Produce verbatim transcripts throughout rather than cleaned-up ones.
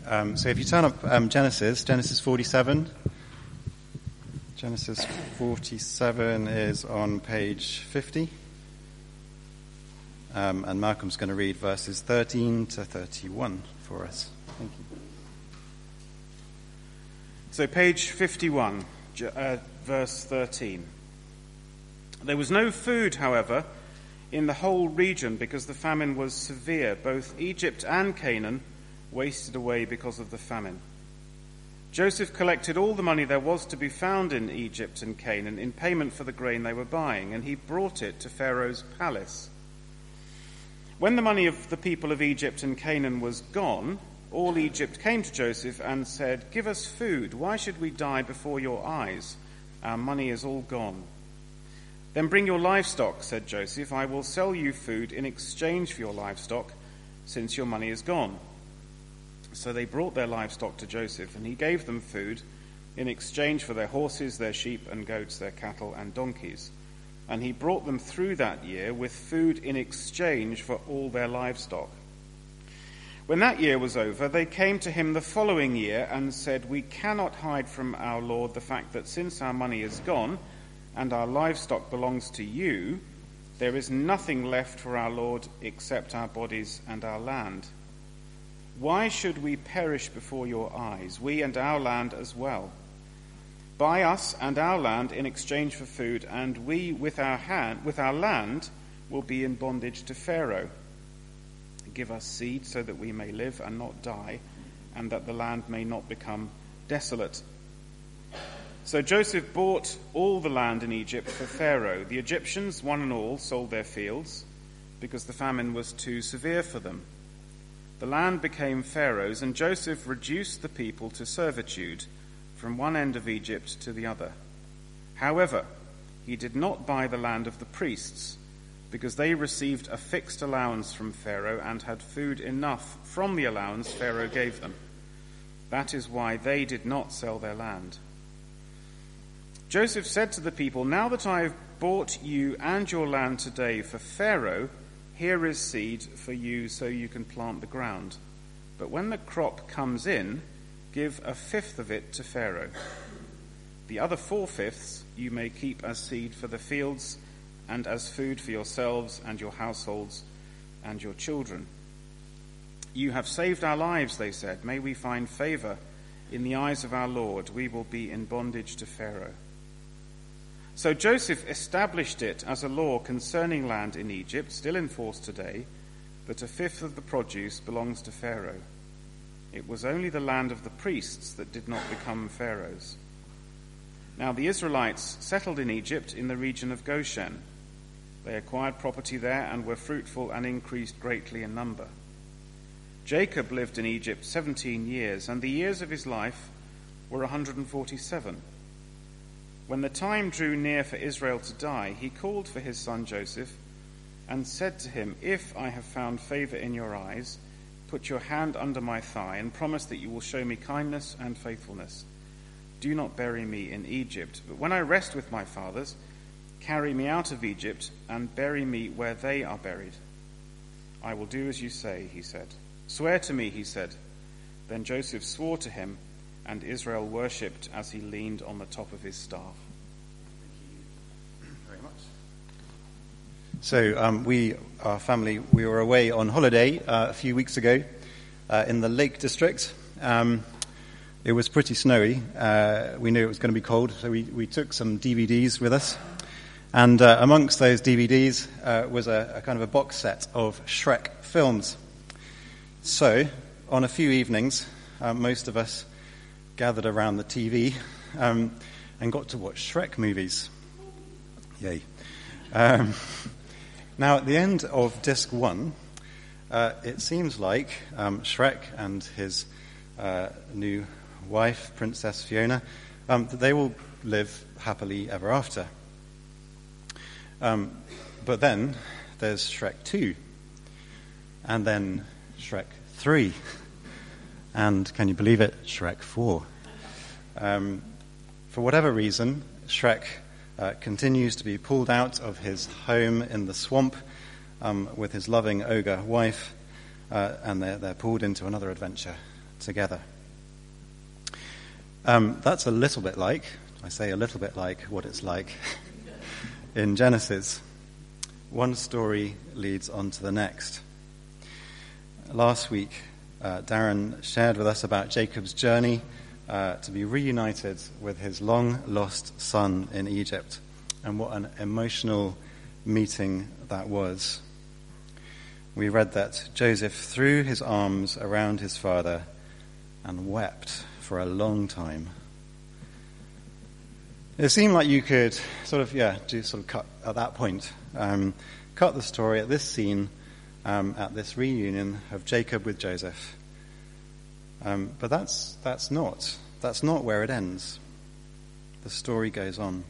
Um, so if you turn up um, Genesis, Genesis forty-seven. Genesis forty-seven is on page fifty. Um, and Malcolm's going to read verses thirteen to thirty-one for us. Thank you. So page fifty-one, uh, verse thirteen. There was no food, however, in the whole region because the famine was severe. Both Egypt and Canaan wasted away because of the famine. Joseph collected all the money there was to be found in Egypt and Canaan in payment for the grain they were buying, and he brought it to Pharaoh's palace. When the money of the people of Egypt and Canaan was gone, all Egypt came to Joseph and said, "Give us food. Why should we die before your eyes? Our money is all gone." "Then bring your livestock," said Joseph. "I will sell you food in exchange for your livestock, since your money is gone." So they brought their livestock to Joseph, and he gave them food in exchange for their horses, their sheep and goats, their cattle and donkeys. And he brought them through that year with food in exchange for all their livestock. When that year was over, they came to him the following year and said, "We cannot hide from our Lord the fact that since our money is gone and our livestock belongs to you, there is nothing left for our Lord except our bodies and our land. Why should we perish before your eyes, we and our land as well? Buy us and our land in exchange for food, and we with our hand, with our land will be in bondage to Pharaoh. Give us seed so that we may live and not die, and that the land may not become desolate." So Joseph bought all the land in Egypt for Pharaoh. The Egyptians, one and all, sold their fields because the famine was too severe for them. The land became Pharaoh's, and Joseph reduced the people to servitude from one end of Egypt to the other. However, he did not buy the land of the priests, because they received a fixed allowance from Pharaoh and had food enough from the allowance Pharaoh gave them. That is why they did not sell their land. Joseph said to the people, "Now that I have bought you and your land today for Pharaoh, here is seed for you so you can plant the ground. But when the crop comes in, give a fifth of it to Pharaoh. The other four-fifths you may keep as seed for the fields and as food for yourselves and your households and your children." "You have saved our lives," they said. "May we find favor in the eyes of our Lord. We will be in bondage to Pharaoh." So Joseph established it as a law concerning land in Egypt, still in force today, that a fifth of the produce belongs to Pharaoh. It was only the land of the priests that did not become Pharaoh's. Now the Israelites settled in Egypt in the region of Goshen. They acquired property there and were fruitful and increased greatly in number. Jacob lived in Egypt seventeen years, and the years of his life were one hundred forty-seven. When the time drew near for Israel to die, he called for his son Joseph and said to him, "If I have found favor in your eyes, put your hand under my thigh and promise that you will show me kindness and faithfulness. Do not bury me in Egypt, but when I rest with my fathers, carry me out of Egypt and bury me where they are buried." "I will do as you say," he said. "Swear to me," he said. Then Joseph swore to him, and Israel worshipped as he leaned on the top of his staff. Thank you very much. So um, we, our family, we were away on holiday uh, a few weeks ago uh, in the Lake District. Um, it was pretty snowy. Uh, we knew it was going to be cold, so we, we took some D V Ds with us. And uh, amongst those D V Ds uh, was a, a kind of a box set of Shrek films. So on a few evenings, uh, most of us gathered around the T V um, and got to watch Shrek movies. Yay. Um, now, at the end of disc one, uh, it seems like um, Shrek and his uh, new wife, Princess Fiona, um, that they will live happily ever after. Um, but then there's Shrek two, and then Shrek three, and can you believe it, Shrek four. Um, for whatever reason, Shrek uh, continues to be pulled out of his home in the swamp um, with his loving ogre wife, uh, and they're, they're pulled into another adventure together. Um, that's a little bit like, I say a little bit like what it's like in Genesis. One story leads on to the next. Last week, uh, Darren shared with us about Jacob's journey uh, to be reunited with his long-lost son in Egypt, and what an emotional meeting that was. We read that Joseph threw his arms around his father and wept for a long time. It seemed like you could sort of, yeah, do sort of cut at that point, um, cut the story at this scene, um, at this reunion of Jacob with Joseph. Um, but that's that's not that's not where it ends. The story goes on.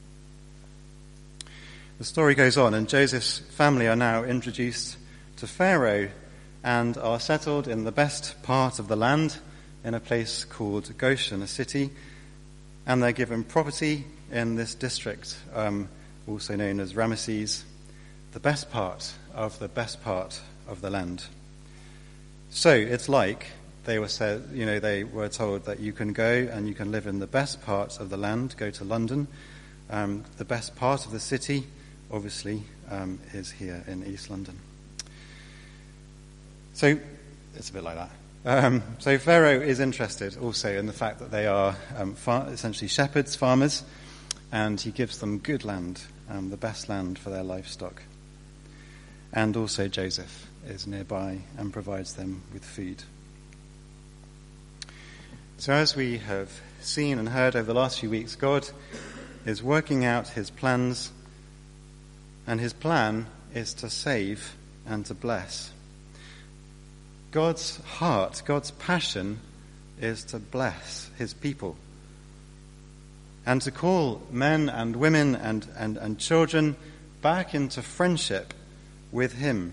The story goes on, and Joseph's family are now introduced to Pharaoh and are settled in the best part of the land, in a place called Goshen, a city, and they're given property in this district, um, also known as Ramesses, the best part of the best part of the land. So it's like they were said, you know, they were told that you can go and you can live in the best part of the land, go to London. Um, the best part of the city, obviously, um, is here in East London. So it's a bit like that. Um, so Pharaoh is interested also in the fact that they are um, far, essentially shepherds, farmers, and he gives them good land, um, the best land for their livestock. And also Joseph is nearby and provides them with food. So as we have seen and heard over the last few weeks, God is working out his plans, and his plan is to save and to bless. God's heart, God's passion is to bless his people and to call men and women and, and, and children back into friendship with him.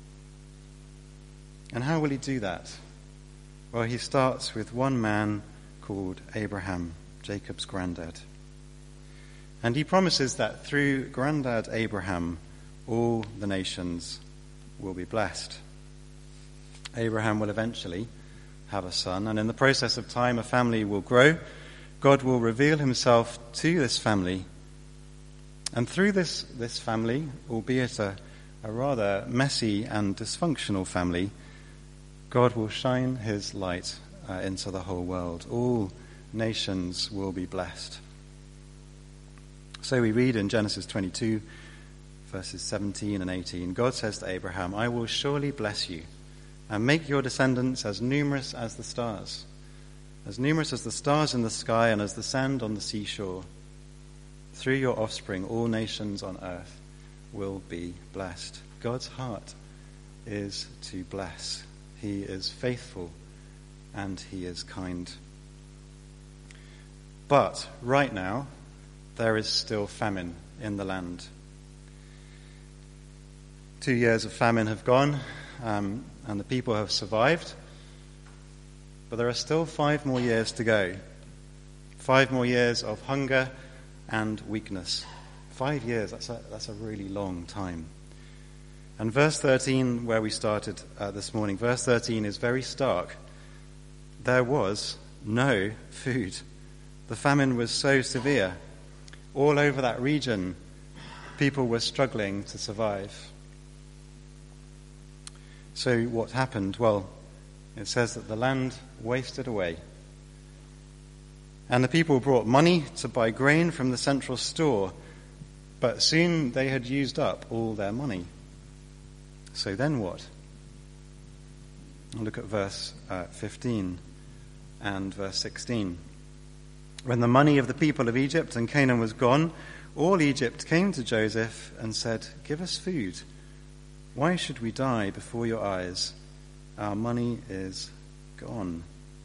And how will he do that? Well, he starts with one man called Abraham, Jacob's granddad. And he promises that through granddad Abraham, all the nations will be blessed. Abraham will eventually have a son, and in the process of time, a family will grow. God will reveal himself to this family. And through this, this family, albeit a, a rather messy and dysfunctional family, God will shine his light uh, into the whole world. All nations will be blessed. So we read in Genesis twenty-two, verses seventeen and eighteen, God says to Abraham, I will surely bless you and make your descendants as numerous as the stars, as numerous as the stars in the sky and as the sand on the seashore. Through your offspring, all nations on earth will be blessed. God's heart is to bless. He is faithful and he is kind. But right now, there is still famine in the land. Two years of famine have gone, um, and the people have survived. But there are still five more years to go. Five more years of hunger and weakness. Five years, that's a, that's a really long time. And verse thirteen, where we started uh, this morning, verse thirteen is very stark. There was no food. The famine was so severe. All over that region, people were struggling to survive. So what happened? Well, it says that the land wasted away. And the people brought money to buy grain from the central store, but soon they had used up all their money. So then what? Look at verse uh, fifteen and verse sixteen. When the money of the people of Egypt and Canaan was gone, all Egypt came to Joseph and said, give us food. Why should we die before your eyes? Our money is gone.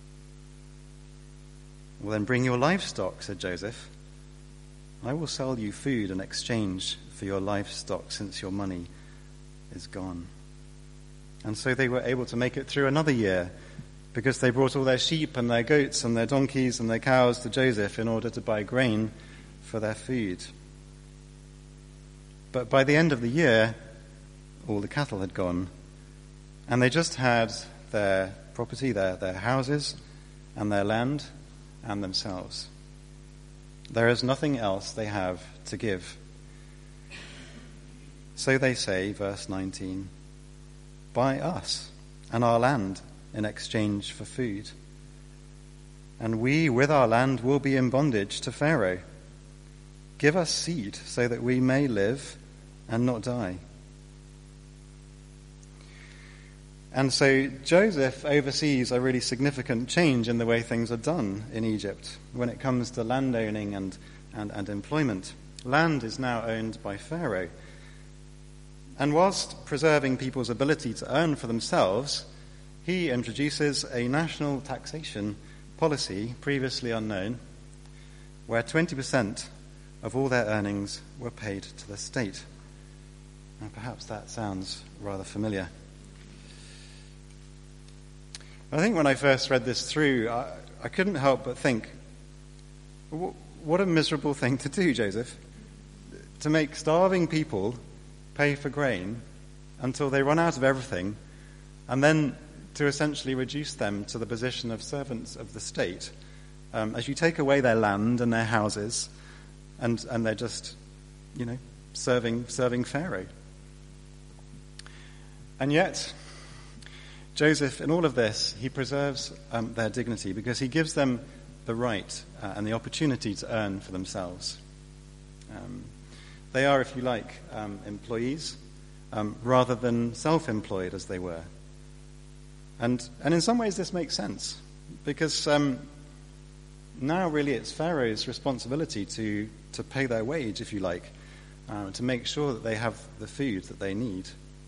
Well, then bring your livestock, said Joseph. I will sell you food in exchange for your livestock, since your money is gone. And so they were able to make it through another year, because they brought all their sheep and their goats and their donkeys and their cows to Joseph in order to buy grain for their food. But by the end of the year, all the cattle had gone, and they just had their property, their, their houses and their land and themselves. There is nothing else they have to give. So they say, verse nineteen, buy us and our land in exchange for food. And we with our land will be in bondage to Pharaoh. Give us seed so that we may live and not die. And so Joseph oversees a really significant change in the way things are done in Egypt when it comes to landowning and, and, and employment. Land is now owned by Pharaoh. And whilst preserving people's ability to earn for themselves, he introduces a national taxation policy previously unknown, where twenty percent of all their earnings were paid to the state. Now, perhaps that sounds rather familiar. I think when I first read this through, I, I couldn't help but think, what a miserable thing to do, Joseph, to make starving people pay for grain until they run out of everything, and then to essentially reduce them to the position of servants of the state, um, as you take away their land and their houses, and, and they're just, you know, serving serving Pharaoh. And yet, Joseph, in all of this, he preserves um, their dignity because he gives them the right uh, and the opportunity to earn for themselves. Um, they are, if you like, um, employees um, rather than self-employed as they were. And and in some ways this makes sense because um, now really it's Pharaoh's responsibility to, to pay their wage, if you like, uh, to make sure that they have the food that they need.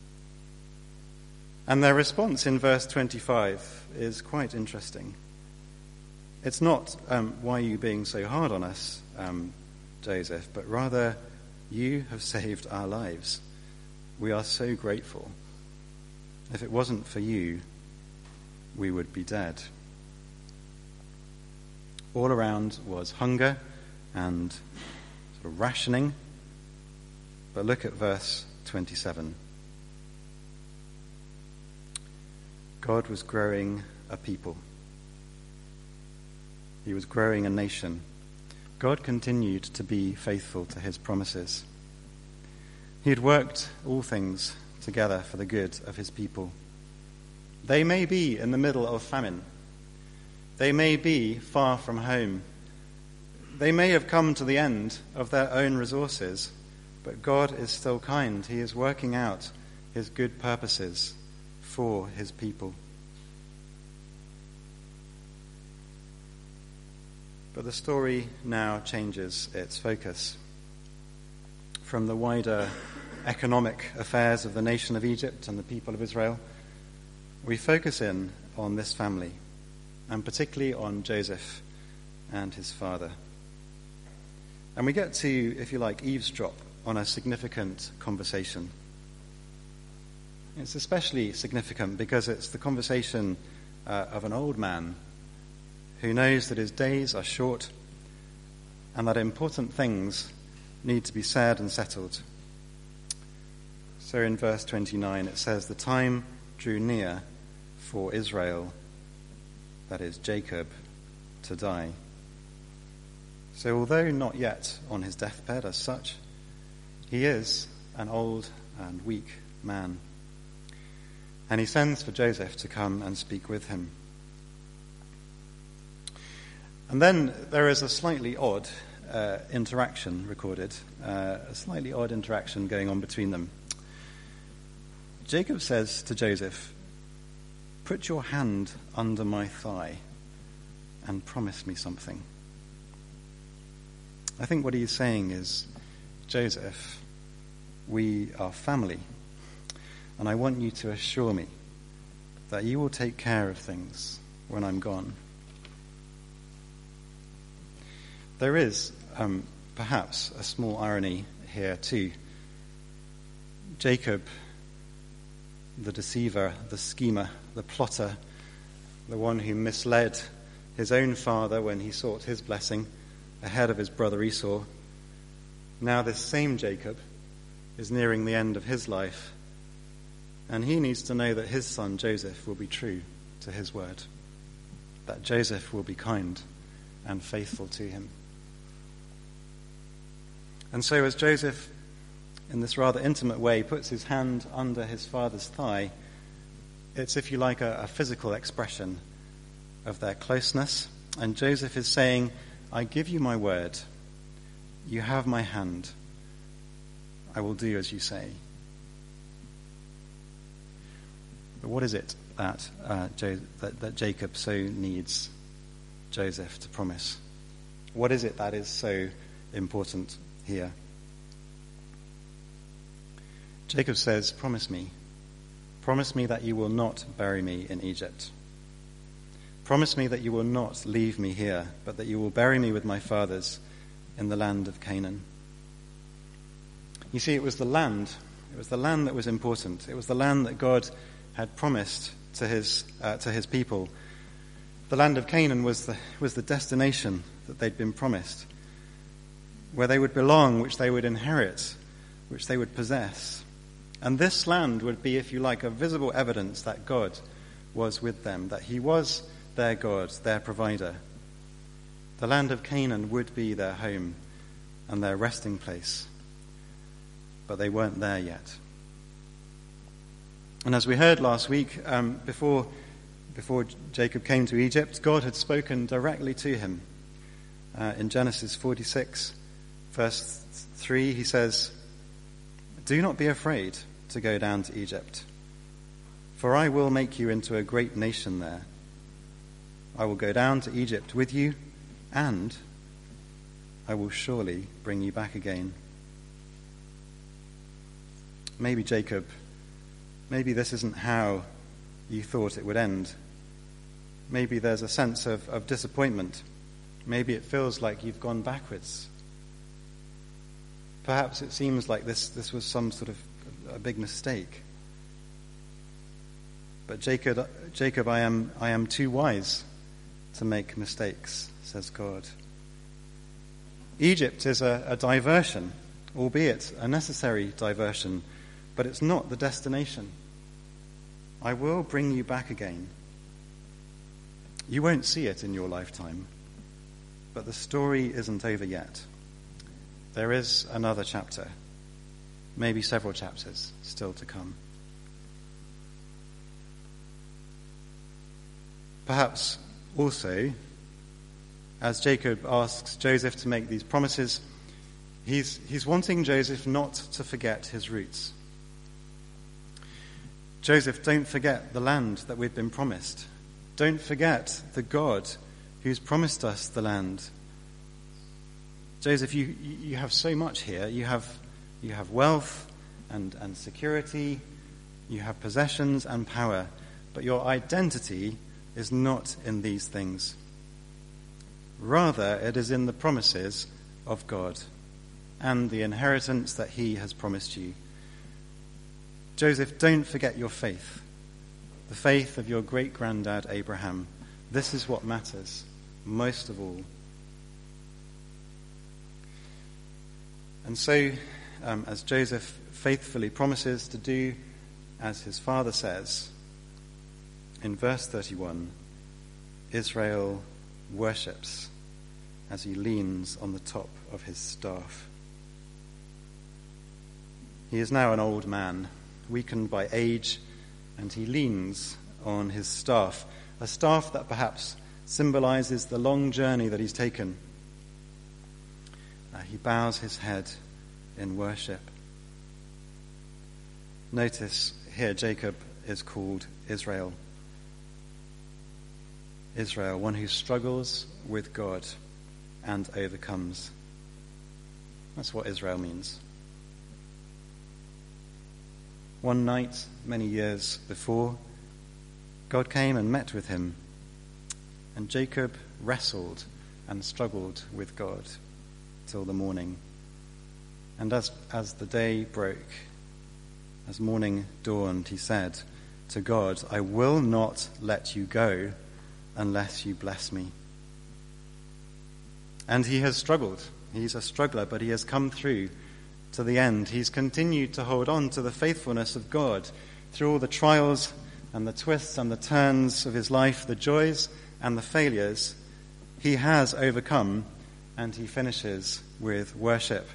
And their response in verse twenty-five is quite interesting. It's not, um, why are you being so hard on us, um, Joseph, but rather, you have saved our lives. We are so grateful. If it wasn't for you, we would be dead. All around was hunger and sort of rationing. But look at verse twenty-seven. God was growing a people. He was growing a nation. God continued to be faithful to his promises. He had worked all things together for the good of his people. They may be in the middle of famine. They may be far from home. They may have come to the end of their own resources, but God is still kind. He is working out his good purposes for his people. But the story now changes its focus from the wider economic affairs of the nation of Egypt and the people of Israel. We focus in on this family, and particularly on Joseph and his father. And we get to, if you like, eavesdrop on a significant conversation. It's especially significant because it's the conversation uh, of an old man who knows that his days are short and that important things need to be said and settled. So in verse twenty-nine it says, the time drew near for Israel, that is Jacob, to die. So although not yet on his deathbed as such, he is an old and weak man. And he sends for Joseph to come and speak with him. And then there is a slightly odd uh, interaction recorded, uh, a slightly odd interaction going on between them. Jacob says to Joseph, put your hand under my thigh and promise me something. I think what he's saying is, Joseph, we are family, and I want you to assure me that you will take care of things when I'm gone. There is um, perhaps a small irony here too. Jacob, the deceiver, the schemer, the plotter, the one who misled his own father when he sought his blessing ahead of his brother Esau. Now this same Jacob is nearing the end of his life, and he needs to know that his son Joseph will be true to his word, that Joseph will be kind and faithful to him. And so as Joseph, in this rather intimate way, puts his hand under his father's thigh, it's, if you like, a, a physical expression of their closeness. And Joseph is saying, I give you my word. You have my hand. I will do as you say. But what is it that, uh, jo- that, that Jacob so needs Joseph to promise? What is it that is so important here? Jacob says, promise me. Promise me that you will not bury me in Egypt. Promise me that you will not leave me here, but that you will bury me with my fathers in the land of Canaan. You see, it was the land. It was the land that was important. It was the land that God had promised to his uh, to his people. The land of Canaan was the was the destination that they'd been promised, where they would belong, which they would inherit, which they would possess. And this land would be, if you like, a visible evidence that God was with them, that he was their God, their provider. The land of Canaan would be their home and their resting place, but they weren't there yet. And as we heard last week, um, before, before Jacob came to Egypt, God had spoken directly to him. Uh, in Genesis forty-six, verse three, he says, "Do not be afraid to go down to Egypt, for I will make you into a great nation there. I will go down to Egypt with you, and I will surely bring you back again." Maybe Jacob, maybe this isn't how you thought it would end. Maybe there's a sense of, of disappointment. Maybe it feels like you've gone backwards. Perhaps it seems like this, this was some sort of a big mistake. But Jacob, Jacob, I am, I am too wise to make mistakes, says God. Egypt is a, a diversion, albeit a necessary diversion, but it's not the destination. I will bring you back again. You won't see it in your lifetime, but the story isn't over yet. There is another chapter, maybe several chapters still to come. Perhaps also, as Jacob asks Joseph to make these promises, he's, he's wanting Joseph not to forget his roots. Joseph, don't forget the land that we've been promised. Don't forget the God who's promised us the land. Joseph, you, you have so much here. You have, you have wealth and, and security. You have possessions and power. But your identity is not in these things. Rather, it is in the promises of God and the inheritance that he has promised you. Joseph, don't forget your faith, the faith of your great-granddad Abraham. This is what matters most of all. And so, um, as Joseph faithfully promises to do as his father says, in verse thirty-one, Israel worships as he leans on the top of his staff. He is now an old man, weakened by age, and he leans on his staff, a staff that perhaps symbolizes the long journey that he's taken. Uh, he bows his head in worship. Notice here Jacob is called Israel. Israel, one who struggles with God and overcomes. That's what Israel means. One night, many years before, God came and met with him, and Jacob wrestled and struggled with God till the morning. And as, as the day broke, as morning dawned, he said to God, "I will not let you go unless you bless me." And he has struggled. He's a struggler, but he has come through to the end. He's continued to hold on to the faithfulness of God through all the trials and the twists and the turns of his life, the joys and the failures, he has overcome, and he finishes with worship.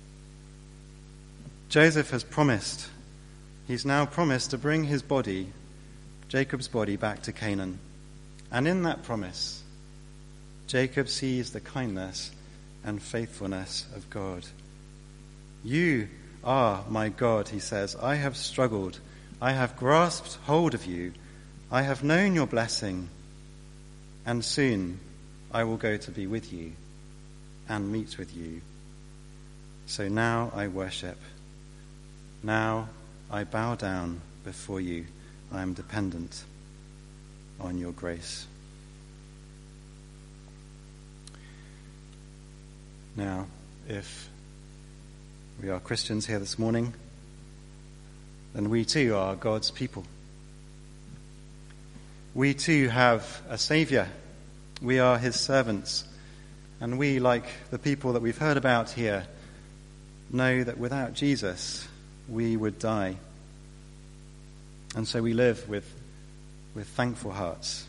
Joseph has promised, he's now promised to bring his body, Jacob's body, back to Canaan. And in that promise, Jacob sees the kindness and faithfulness of God. You are my God, he says. I have struggled. I have grasped hold of you. I have known your blessing. And soon I will go to be with you and meet with you. So now I worship. Now I bow down before you. I am dependent on your grace. Now, if we are Christians here this morning, then we too are God's people. We too have a Saviour. We are his servants. And we, like the people that we've heard about here, know that without Jesus, we would die. And so we live with, with thankful hearts.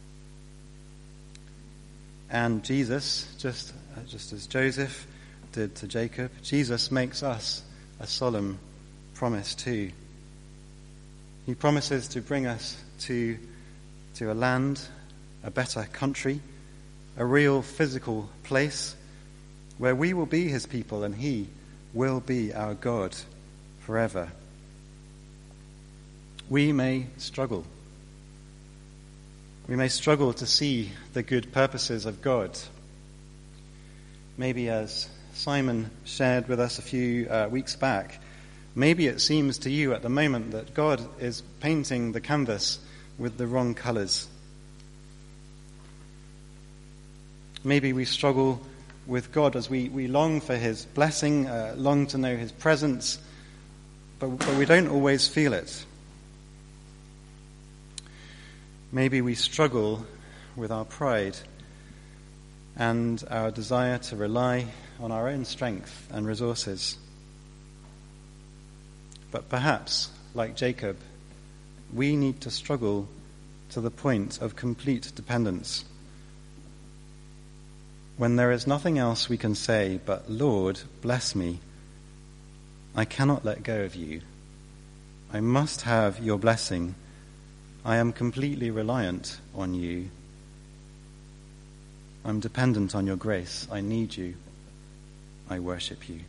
And Jesus, just, just as Joseph did to Jacob, Jesus makes us a solemn promise too. He promises to bring us to, to a land, a better country, a real physical place where we will be his people and he will be our God forever. We may struggle. We may struggle to see the good purposes of God. Maybe, as Simon shared with us a few uh, weeks back, maybe it seems to you at the moment that God is painting the canvas with the wrong colours. Maybe we struggle with God as we, we long for his blessing, uh, long to know his presence, but, but we don't always feel it. Maybe we struggle with our pride and our desire to rely on our own strength and resources. But perhaps, like Jacob, we need to struggle to the point of complete dependence, when there is nothing else we can say but, Lord, bless me. I cannot let go of you. I must have your blessing. I am completely reliant on you. I'm dependent on your grace. I need you. I worship you.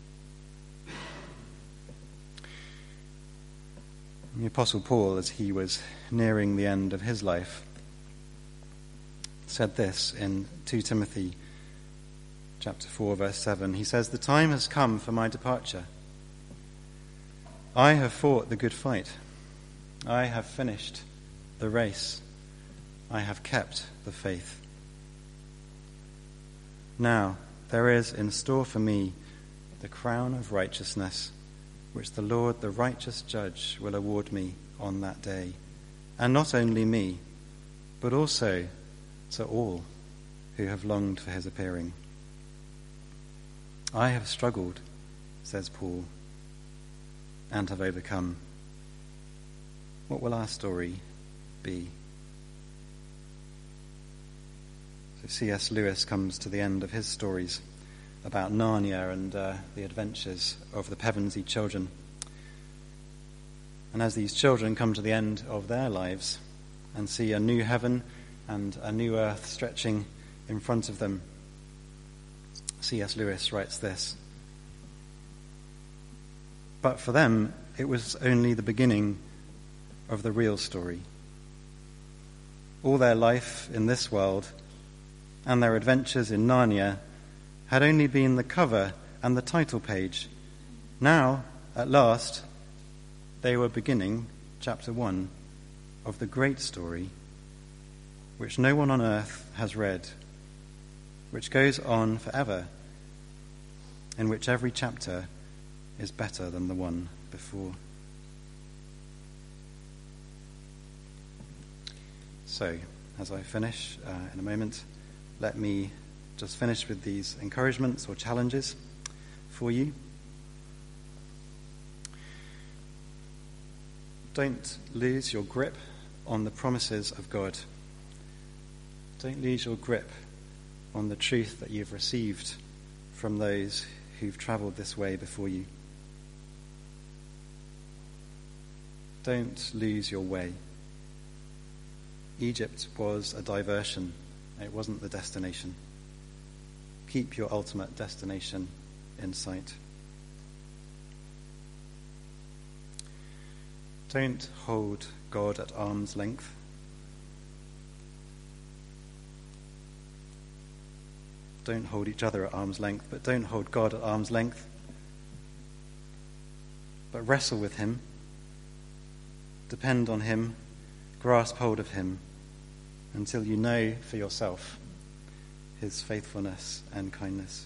The Apostle Paul, as he was nearing the end of his life, said this in Second Timothy chapter four, verse seven. He says, "The time has come for my departure. I have fought the good fight. I have finished the race. I have kept the faith. Now there is in store for me the crown of righteousness, which the Lord, the righteous judge, will award me on that day. And not only me, but also to all who have longed for his appearing. I have struggled," says Paul, "and have overcome." What will our story be? So C S Lewis comes to the end of his stories about Narnia and uh, the adventures of the Pevensey children. And as these children come to the end of their lives and see a new heaven and a new earth stretching in front of them, C S Lewis writes this: "But for them, it was only the beginning of the real story. All their life in this world and their adventures in Narnia had only been the cover and the title page. Now, at last, they were beginning chapter one of the great story which no one on earth has read, which goes on forever, in which every chapter is better than the one before." So, as I finish uh, in a moment, let me just finish with these encouragements or challenges for you. Don't lose your grip on the promises of God. Don't lose your grip on the truth that you've received from those who've travelled this way before you. Don't lose your way. Egypt was a diversion. It wasn't the destination. Keep your ultimate destination in sight. Don't hold God at arm's length. Don't hold each other at arm's length, but don't hold God at arm's length. But wrestle with him, depend on him, grasp hold of him, until you know for yourself his faithfulness and kindness.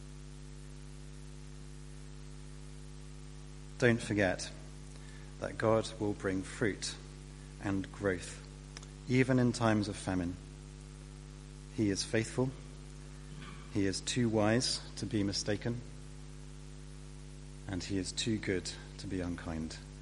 Don't forget that God will bring fruit and growth, even in times of famine. He is faithful. He is too wise to be mistaken, and he is too good to be unkind.